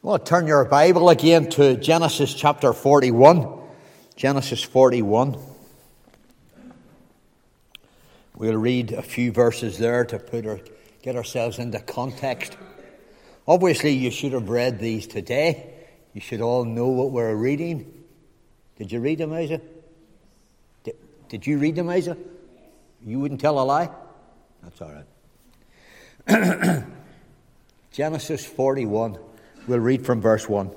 Well, turn your Bible again to Genesis chapter 41. Genesis 41. We'll read a few verses there to get ourselves into context. Obviously, you should have read these today. You should all know what we're reading. Did you read them, Isa? Did you read them, Isa? You wouldn't tell a lie? That's all right. Genesis 41. We'll read from verse 1.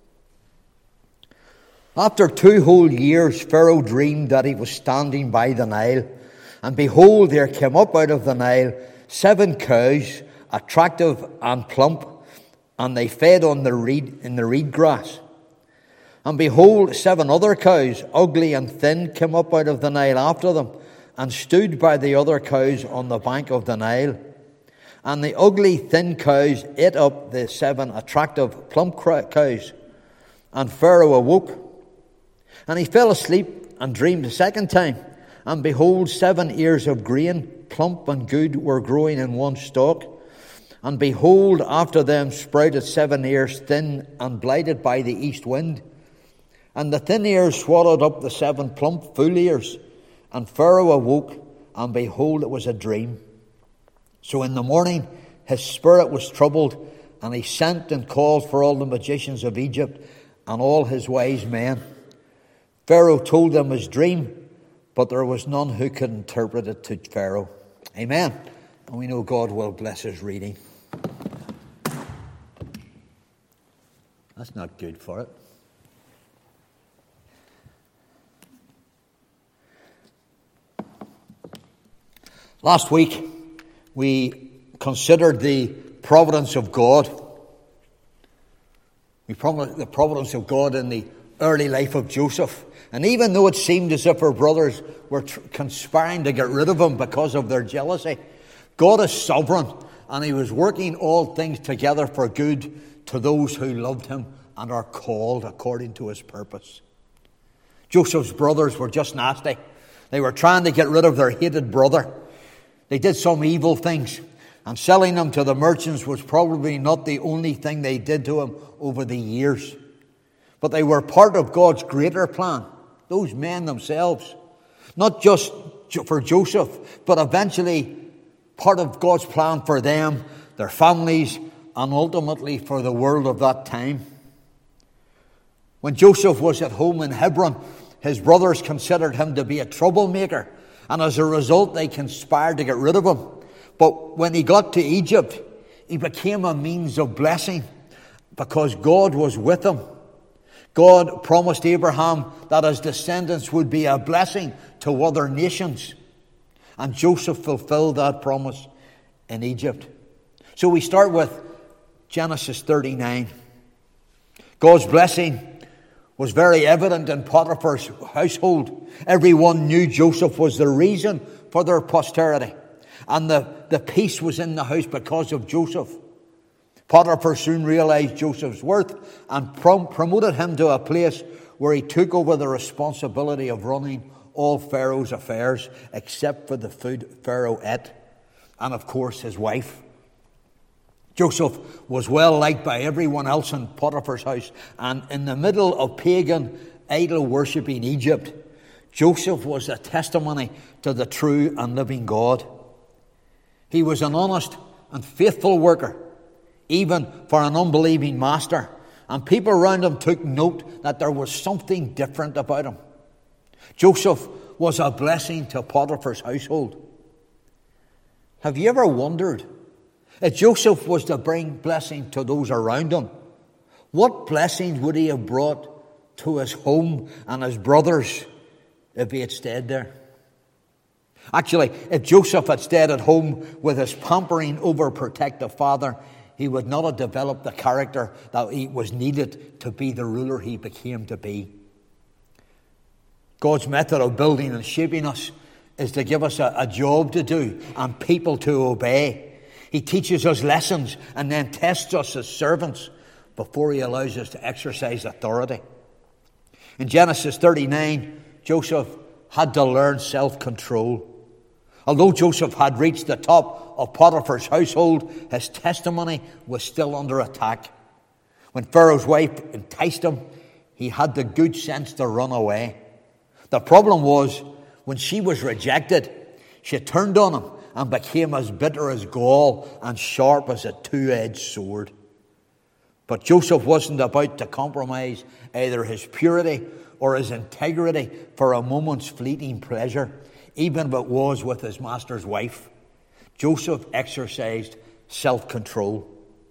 After 2 whole years, Pharaoh dreamed that he was standing by the Nile. And behold, there came up out of the Nile 7 cows, attractive and plump, and they fed in the reed grass. And behold, 7 other cows, ugly and thin, came up out of the Nile after them, and stood by the other cows on the bank of the Nile. And the ugly, thin cows ate up the 7 attractive, plump cows. And Pharaoh awoke. And he fell asleep and dreamed a second time. And behold, 7 ears of grain, plump and good, were growing in one stalk. And behold, after them sprouted 7 ears, thin and blighted by the east wind. And the thin ears swallowed up the 7 plump, full ears. And Pharaoh awoke, and behold, it was a dream. So in the morning his spirit was troubled, and he sent and called for all the magicians of Egypt and all his wise men. Pharaoh told them his dream, but there was none who could interpret it to Pharaoh. Amen. And we know God will bless his reading. That's not good for it. Last week, we considered the providence of God. The providence of God in the early life of Joseph. And even though it seemed as if her brothers were conspiring to get rid of him because of their jealousy, God is sovereign, and he was working all things together for good to those who loved him and are called according to his purpose. Joseph's brothers were just nasty. They were trying to get rid of their hated brother. They did some evil things, and selling him to the merchants was probably not the only thing they did to him over the years. But they were part of God's greater plan, those men themselves. Not just for Joseph, but eventually part of God's plan for them, their families, and ultimately for the world of that time. When Joseph was at home in Hebron, his brothers considered him to be a troublemaker. And as a result, they conspired to get rid of him. But when he got to Egypt, he became a means of blessing because God was with him. God promised Abraham that his descendants would be a blessing to other nations. And Joseph fulfilled that promise in Egypt. So we start with Genesis 39. God's blessing was very evident in Potiphar's household. Everyone knew Joseph was the reason for their posterity. And the peace was in the house because of Joseph. Potiphar soon realized Joseph's worth and promoted him to a place where he took over the responsibility of running all Pharaoh's affairs except for the food Pharaoh ate and, of course, his wife. Joseph was well liked by everyone else in Potiphar's house, and in the middle of pagan idol-worshipping Egypt, Joseph was a testimony to the true and living God. He was an honest and faithful worker, even for an unbelieving master, and people around him took note that there was something different about him. Joseph was a blessing to Potiphar's household. Have you ever wondered, if Joseph was to bring blessing to those around him, what blessings would he have brought to his home and his brothers if he had stayed there? Actually, if Joseph had stayed at home with his pampering, overprotective father, he would not have developed the character that he was needed to be the ruler he became to be. God's method of building and shaping us is to give us a job to do and people to obey. He teaches us lessons and then tests us as servants before he allows us to exercise authority. In Genesis 39, Joseph had to learn self-control. Although Joseph had reached the top of Potiphar's household, his testimony was still under attack. When Pharaoh's wife enticed him, he had the good sense to run away. The problem was, when she was rejected, she turned on him and became as bitter as gall and sharp as a two-edged sword. But Joseph wasn't about to compromise either his purity or his integrity for a moment's fleeting pleasure, even if it was with his master's wife. Joseph exercised self-control.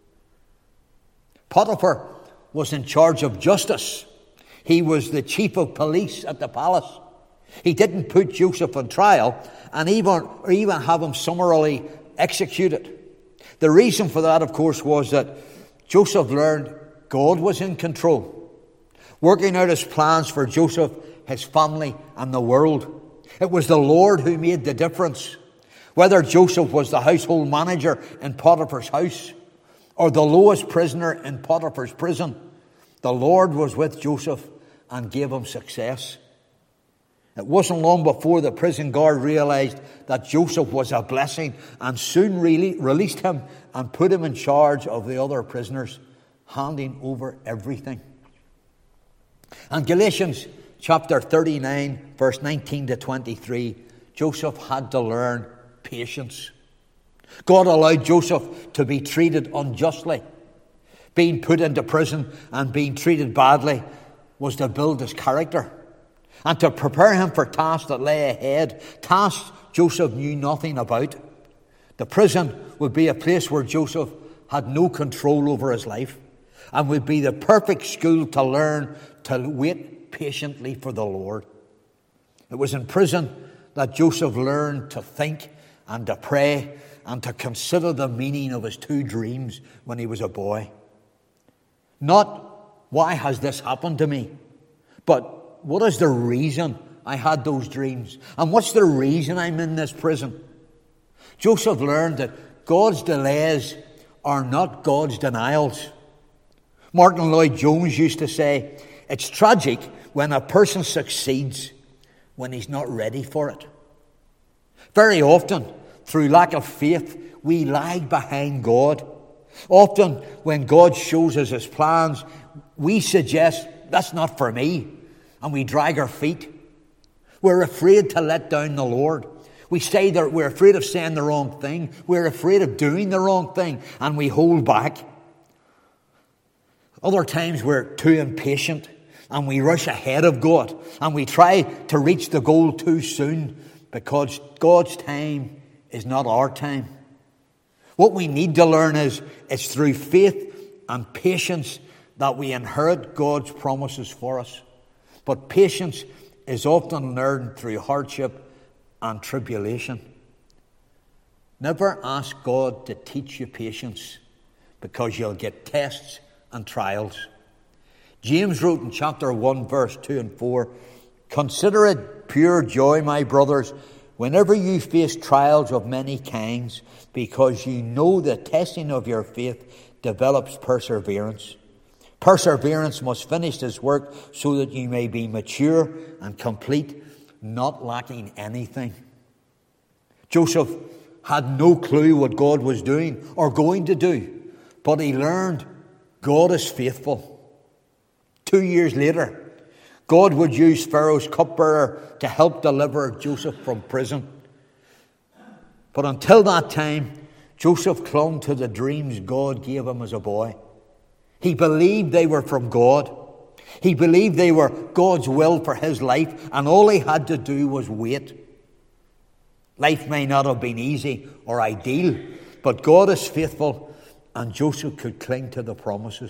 Potiphar was in charge of justice. He was the chief of police at the palace. He didn't put Joseph on trial and even have him summarily executed. The reason for that, of course, was that Joseph learned God was in control, working out his plans for Joseph, his family, and the world. It was the Lord who made the difference. Whether Joseph was the household manager in Potiphar's house or the lowest prisoner in Potiphar's prison, the Lord was with Joseph and gave him success. It wasn't long before the prison guard realized that Joseph was a blessing and soon released him and put him in charge of the other prisoners, handing over everything. And Galatians chapter 39, verse 19 to 23, Joseph had to learn patience. God allowed Joseph to be treated unjustly. Being put into prison and being treated badly was to build his character and to prepare him for tasks that lay ahead, tasks Joseph knew nothing about. The prison would be a place where Joseph had no control over his life and would be the perfect school to learn to wait patiently for the Lord. It was in prison that Joseph learned to think and to pray and to consider the meaning of his two dreams when he was a boy. Not, why has this happened to me? But what is the reason I had those dreams? And what's the reason I'm in this prison? Joseph learned that God's delays are not God's denials. Martin Lloyd-Jones used to say, it's tragic when a person succeeds when he's not ready for it. Very often, through lack of faith, we lag behind God. Often, when God shows us his plans, we suggest, that's not for me, and we drag our feet. We're afraid to let down the Lord. We say that we're afraid of saying the wrong thing. We're afraid of doing the wrong thing, and we hold back. Other times we're too impatient, and we rush ahead of God, and we try to reach the goal too soon because God's time is not our time. What we need to learn is it's through faith and patience that we inherit God's promises for us. But patience is often learned through hardship and tribulation. Never ask God to teach you patience, because you'll get tests and trials. James wrote in chapter 1, verse 2 and 4, "Consider it pure joy, my brothers, whenever you face trials of many kinds, because you know the testing of your faith develops perseverance. Perseverance must finish its work so that you may be mature and complete, not lacking anything." Joseph had no clue what God was doing or going to do, but he learned God is faithful. 2 years later, God would use Pharaoh's cupbearer to help deliver Joseph from prison. But until that time, Joseph clung to the dreams God gave him as a boy. He believed they were from God. He believed they were God's will for his life, and all he had to do was wait. Life may not have been easy or ideal, but God is faithful, and Joseph could cling to the promises.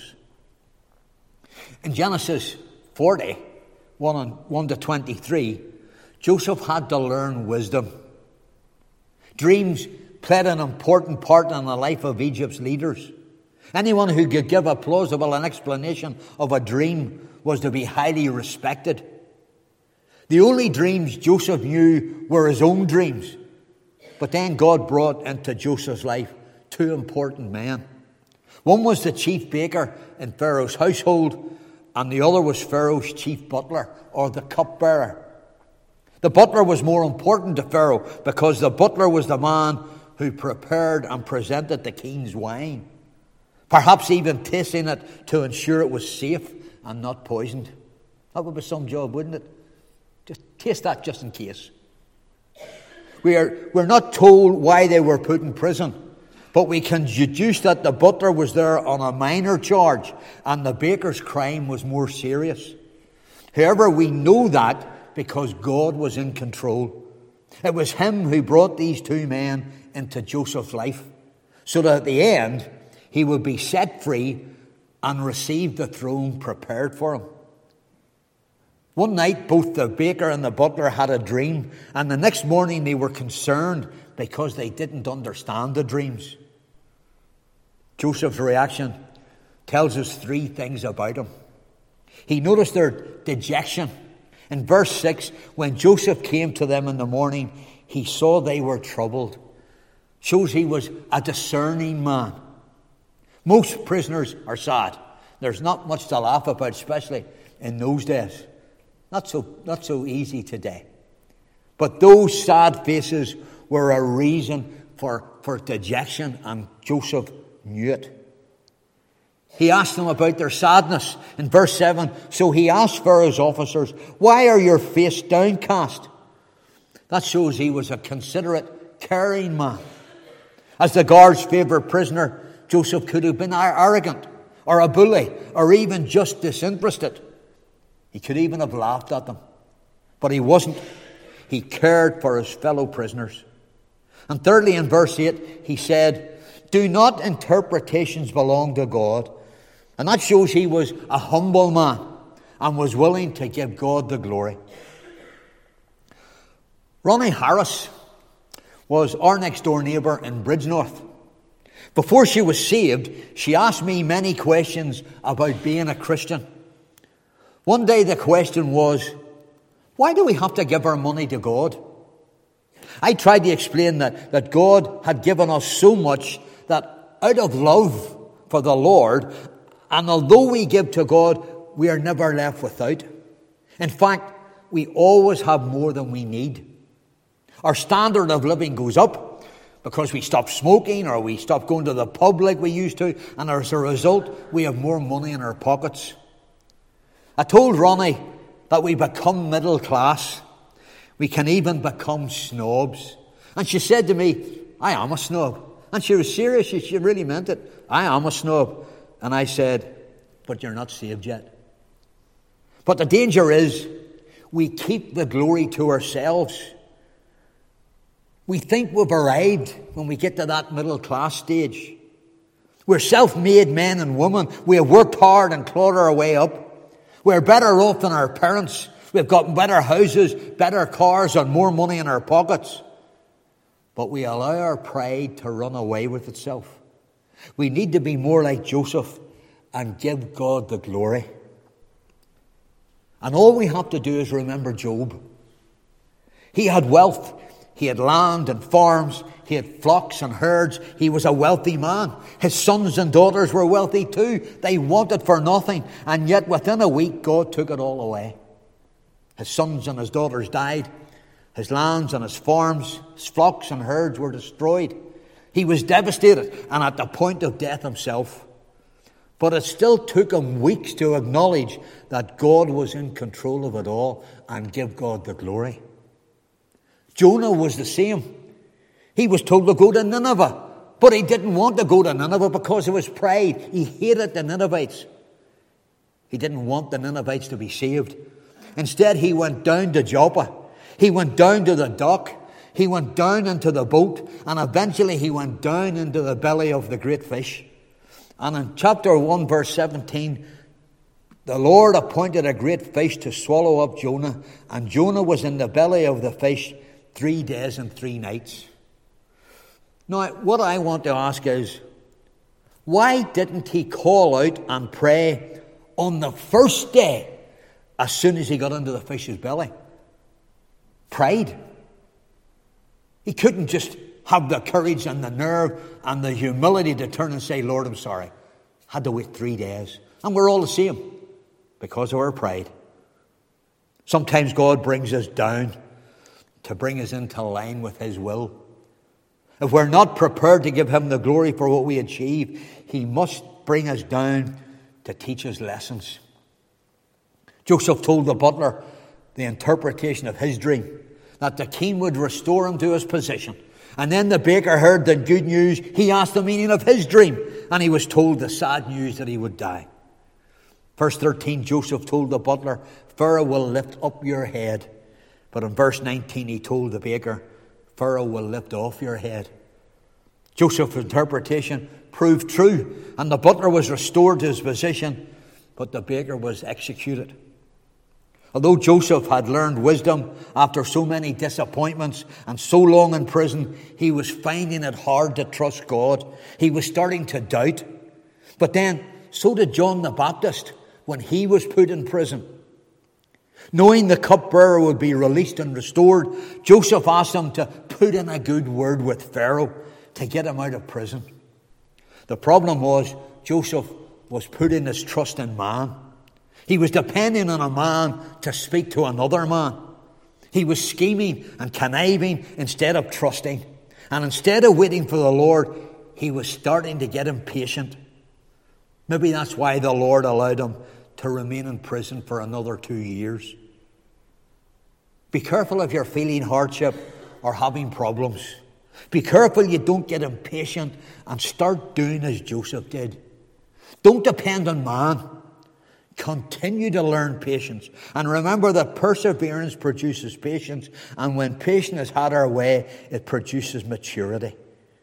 In Genesis 40, 1 to 23, Joseph had to learn wisdom. Dreams played an important part in the life of Egypt's leaders. Anyone who could give a plausible explanation of a dream was to be highly respected. The only dreams Joseph knew were his own dreams. But then God brought into Joseph's life two important men. One was the chief baker in Pharaoh's household, and the other was Pharaoh's chief butler, or the cupbearer. The butler was more important to Pharaoh because the butler was the man who prepared and presented the king's wine. perhaps even tasting it to ensure it was safe and not poisoned. That would be some job, wouldn't it? Just taste that just in case. We're not told why they were put in prison, but we can deduce that the butler was there on a minor charge and the baker's crime was more serious. However, we know that because God was in control. It was him who brought these two men into Joseph's life, so that at the end he would be set free and receive the throne prepared for him. One night, both the baker and the butler had a dream, and the next morning they were concerned because they didn't understand the dreams. Joseph's reaction tells us three things about him. He noticed their dejection. In verse 6, when Joseph came to them in the morning, he saw they were troubled. Shows he was a discerning man. Most prisoners are sad. There's not much to laugh about, especially in those days. Not so easy today. But those sad faces were a reason for dejection, and Joseph knew it. He asked them about their sadness. In verse 7, so he asked Pharaoh's officers, why are your faces downcast? That shows he was a considerate, caring man. As the guard's favourite prisoner, Joseph could have been arrogant, or a bully, or even just disinterested. He could even have laughed at them. But he wasn't. He cared for his fellow prisoners. And thirdly, in verse 8, he said, do not interpretations belong to God? And that shows he was a humble man and was willing to give God the glory. Ronnie Harris was our next door neighbour in Bridgenorth. Before she was saved, she asked me many questions about being a Christian. One day the question was, why do we have to give our money to God? I tried to explain that God had given us so much that out of love for the Lord, and although we give to God, we are never left without. In fact, we always have more than we need. Our standard of living goes up because we stop smoking or we stop going to the pub like we used to, and as a result, we have more money in our pockets. I told Ronnie that we become middle class. We can even become snobs. And she said to me, I am a snob. And she was serious. She really meant it. I am a snob. And I said, but you're not saved yet. But the danger is we keep the glory to ourselves. We think we've arrived when we get to that middle class stage. We're self-made men and women. We have worked hard and clawed our way up. We're better off than our parents. We've got better houses, better cars, and more money in our pockets. But we allow our pride to run away with itself. We need to be more like Joseph and give God the glory. And all we have to do is remember Job. He had wealth. He had land and farms. He had flocks and herds. He was a wealthy man. His sons and daughters were wealthy too. They wanted for nothing. And yet within a week, God took it all away. His sons and his daughters died. His lands and his farms, his flocks and herds were destroyed. He was devastated and at the point of death himself. But it still took him weeks to acknowledge that God was in control of it all and give God the glory. Jonah was the same. He was told to go to Nineveh, but he didn't want to go to Nineveh because of his pride. He hated the Ninevites. He didn't want the Ninevites to be saved. Instead, he went down to Joppa. He went down to the dock. He went down into the boat, and eventually he went down into the belly of the great fish. And in chapter 1, verse 17, the Lord appointed a great fish to swallow up Jonah, and Jonah was in the belly of the fish 3 days and 3 nights. Now, what I want to ask is, why didn't he call out and pray on the first day as soon as he got into the fish's belly? Pride. He couldn't just have the courage and the nerve and the humility to turn and say, Lord, I'm sorry. Had to wait 3 days. And we're all the same because of our pride. Sometimes God brings us down to bring us into line with his will. If we're not prepared to give him the glory for what we achieve, he must bring us down to teach us lessons. Joseph told the butler the interpretation of his dream, that the king would restore him to his position. And then the baker heard the good news. He asked the meaning of his dream, and he was told the sad news that he would die. Verse 13, Joseph told the butler, Pharaoh will lift up your head. But in verse 19, he told the baker, Pharaoh will lift off your head. Joseph's interpretation proved true, and the butler was restored to his position, but the baker was executed. Although Joseph had learned wisdom after so many disappointments and so long in prison, he was finding it hard to trust God. He was starting to doubt. But then, so did John the Baptist when he was put in prison. Knowing the cupbearer would be released and restored, Joseph asked him to put in a good word with Pharaoh to get him out of prison. The problem was Joseph was putting his trust in man. He was depending on a man to speak to another man. He was scheming and conniving instead of trusting. And instead of waiting for the Lord, he was starting to get impatient. Maybe that's why the Lord allowed him to remain in prison for another 2 years. Be careful if you're feeling hardship or having problems. Be careful you don't get impatient and start doing as Joseph did. Don't depend on man. Continue to learn patience. And remember that perseverance produces patience. And when patience has had our way, it produces maturity.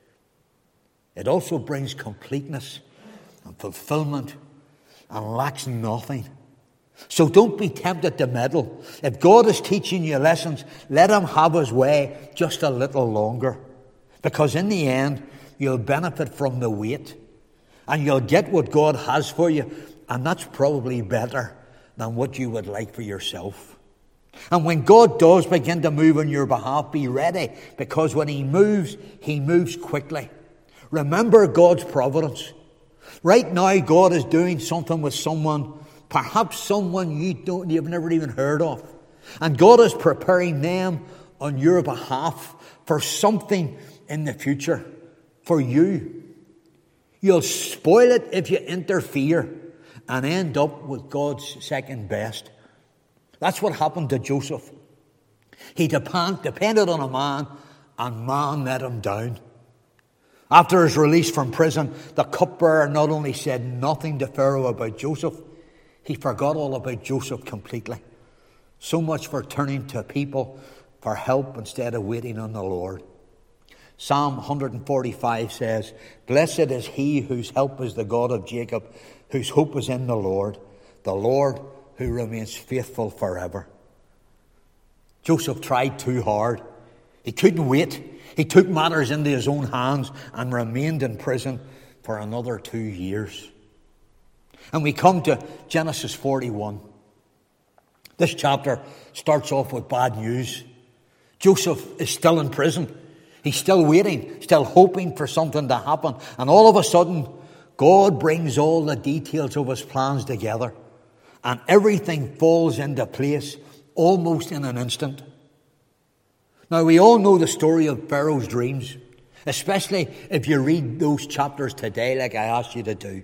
It also brings completeness and fulfillment and lacks nothing. So don't be tempted to meddle. If God is teaching you lessons, let him have his way just a little longer. Because in the end, you'll benefit from the wait. And you'll get what God has for you. And that's probably better than what you would like for yourself. And when God does begin to move on your behalf, be ready. Because when he moves quickly. Remember God's providence. Right now, God is doing something with someone, perhaps someone you've never even heard of. And God is preparing them on your behalf for something in the future. For you. You'll spoil it if you interfere and end up with God's second best. That's what happened to Joseph. He depended on a man, and man let him down. After his release from prison, the cupbearer not only said nothing to Pharaoh about Joseph, he forgot all about Joseph completely. So much for turning to people for help instead of waiting on the Lord. Psalm 145 says, Blessed is he whose help is the God of Jacob, whose hope is in the Lord who remains faithful forever. Joseph tried too hard. He couldn't wait. He took matters into his own hands and remained in prison for another 2 years. And we come to Genesis 41. This chapter starts off with bad news. Joseph is still in prison. He's still waiting, still hoping for something to happen. And all of a sudden, God brings all the details of his plans together. And everything falls into place almost in an instant. Now, we all know the story of Pharaoh's dreams, especially if you read those chapters today like I asked you to do.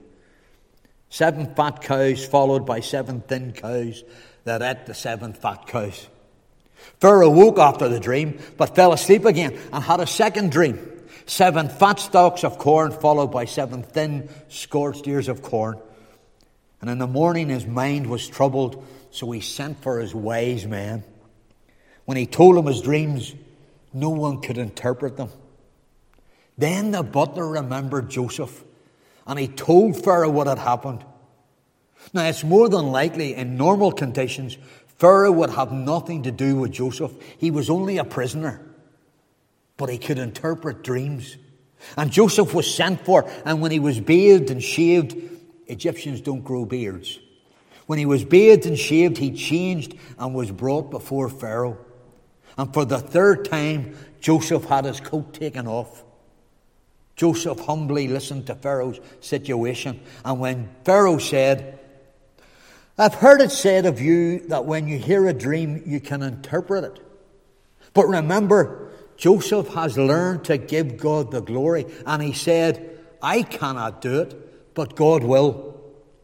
7 fat cows followed by 7 thin cows that ate the 7 fat cows. Pharaoh woke after the dream, but fell asleep again and had a second dream. 7 fat stalks of corn followed by 7 thin scorched ears of corn. And in the morning his mind was troubled, so he sent for his wise men. When he told them his dreams, no one could interpret them. Then the butler remembered Joseph, and he told Pharaoh what had happened. Now, it's more than likely, in normal conditions, Pharaoh would have nothing to do with Joseph. He was only a prisoner. But he could interpret dreams. And Joseph was sent for, and when he was bathed and shaved, Egyptians don't grow beards. When he was bathed and shaved, he changed and was brought before Pharaoh. And for the 3rd time, Joseph had his coat taken off. Joseph humbly listened to Pharaoh's situation. And when Pharaoh said, I've heard it said of you that when you hear a dream, you can interpret it. But remember, Joseph has learned to give God the glory. And he said, I cannot do it, but God will.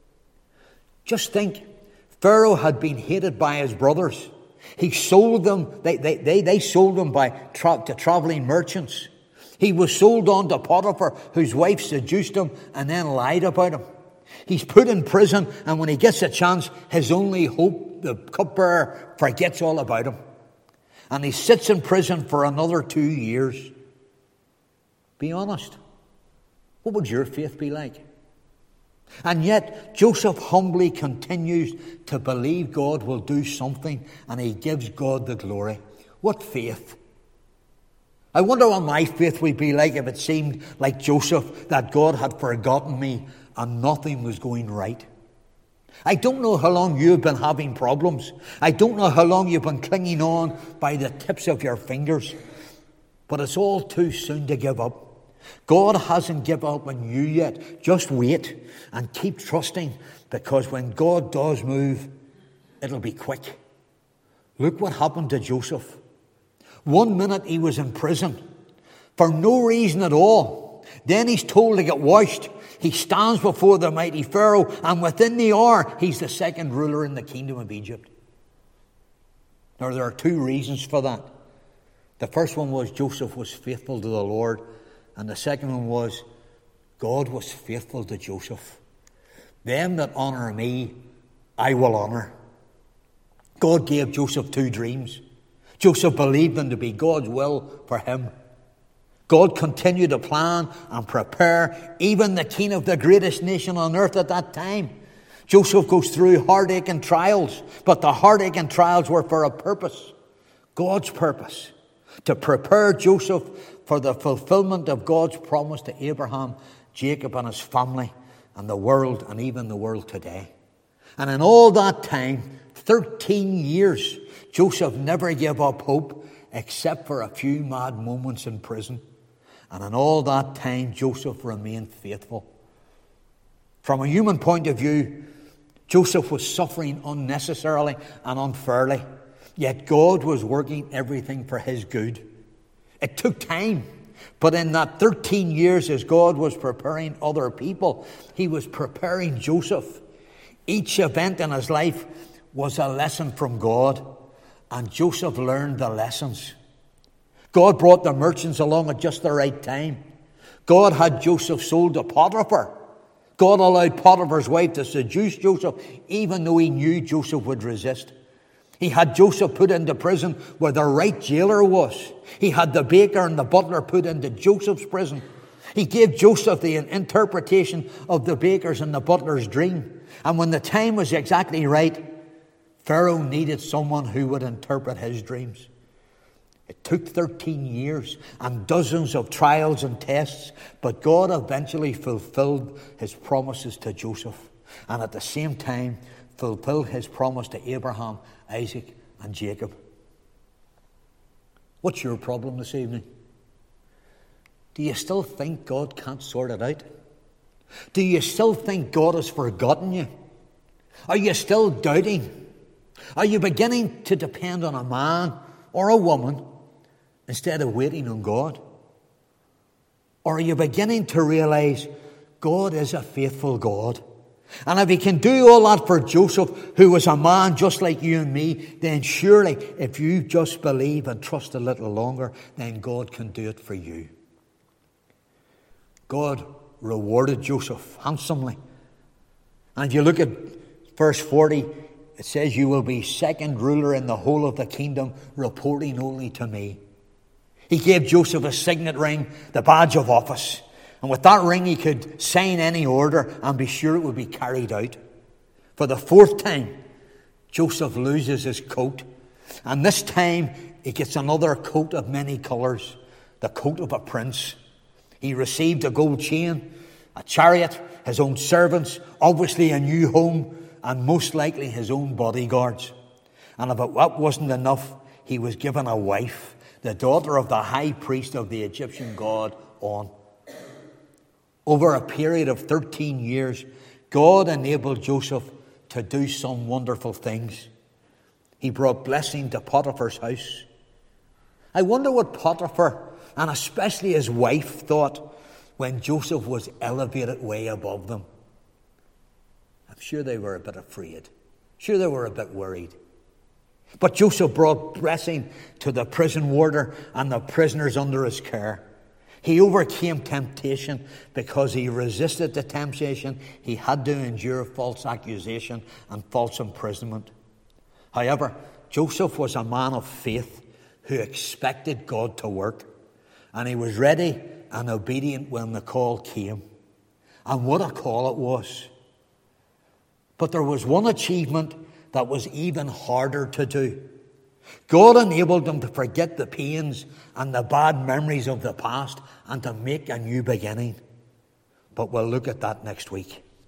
Just think, Pharaoh had been hated by his brothers. He sold them, they sold him to travelling merchants. He was sold on to Potiphar, whose wife seduced him and then lied about him. He's put in prison, and when he gets a chance, his only hope, the cupbearer, forgets all about him. And he sits in prison for another 2 years. Be honest. What would your faith be like? And yet, Joseph humbly continues to believe God will do something, and he gives God the glory. What faith! I wonder what my faith would be like if it seemed like Joseph, that God had forgotten me and nothing was going right. I don't know how long you've been having problems. I don't know how long you've been clinging on by the tips of your fingers. But it's all too soon to give up. God hasn't given up on you yet. Just wait and keep trusting, because when God does move, it'll be quick. Look what happened to Joseph. 1 minute he was in prison for no reason at all. Then he's told to get washed. He stands before the mighty Pharaoh, and within the hour, he's the second ruler in the kingdom of Egypt. Now, there are 2 reasons for that. The first one was Joseph was faithful to the Lord, and the second one was God was faithful to Joseph. Them that honour me, I will honour. God gave Joseph 2 dreams. Joseph believed them to be God's will for him. God continued to plan and prepare even the king of the greatest nation on earth at that time. Joseph goes through heartache and trials, but the heartache and trials were for a purpose. God's purpose. To prepare Joseph for the fulfillment of God's promise to Abraham, Jacob and his family, and the world, and even the world today. And in all that time, 13 years, Joseph never gave up hope except for a few mad moments in prison. And in all that time, Joseph remained faithful. From a human point of view, Joseph was suffering unnecessarily and unfairly. Yet God was working everything for his good. It took time. But in that 13 years, as God was preparing other people, he was preparing Joseph. Each event in his life was a lesson from God. And Joseph learned the lessons. God brought the merchants along at just the right time. God had Joseph sold to Potiphar. God allowed Potiphar's wife to seduce Joseph, even though he knew Joseph would resist. He had Joseph put into prison where the right jailer was. He had the baker and the butler put into Joseph's prison. He gave Joseph the interpretation of the baker's and the butler's dream. And when the time was exactly right, Pharaoh needed someone who would interpret his dreams. It took 13 years and dozens of trials and tests, but God eventually fulfilled his promises to Joseph, and at the same time fulfilled his promise to Abraham, Isaac, and Jacob. What's your problem this evening? Do you still think God can't sort it out? Do you still think God has forgotten you? Are you still doubting? Are you beginning to depend on a man or a woman instead of waiting on God? Or are you beginning to realize God is a faithful God? And if he can do all that for Joseph, who was a man just like you and me, then surely if you just believe and trust a little longer, then God can do it for you. God rewarded Joseph handsomely. And if you look at verse 40, it says, "You will be second ruler in the whole of the kingdom, reporting only to me." He gave Joseph a signet ring, the badge of office. And with that ring, he could sign any order and be sure it would be carried out. For the 4th time, Joseph loses his coat. And this time, he gets another coat of many colours, the coat of a prince. He received a gold chain, a chariot, his own servants, obviously a new home, and most likely his own bodyguards. And if that wasn't enough, he was given a wife, the daughter of the high priest of the Egyptian god On. Over a period of 13 years, God enabled Joseph to do some wonderful things. He brought blessing to Potiphar's house. I wonder what Potiphar, and especially his wife, thought when Joseph was elevated way above them. I'm sure they were a bit afraid. Sure, they were a bit worried. But Joseph brought blessing to the prison warder and the prisoners under his care. He overcame temptation because he resisted the temptation. He had to endure false accusation and false imprisonment. However, Joseph was a man of faith who expected God to work. And he was ready and obedient when the call came. And what a call it was. But there was one achievement that was even harder to do. God enabled him to forget the pains and the bad memories of the past and to make a new beginning. But we'll look at that next week.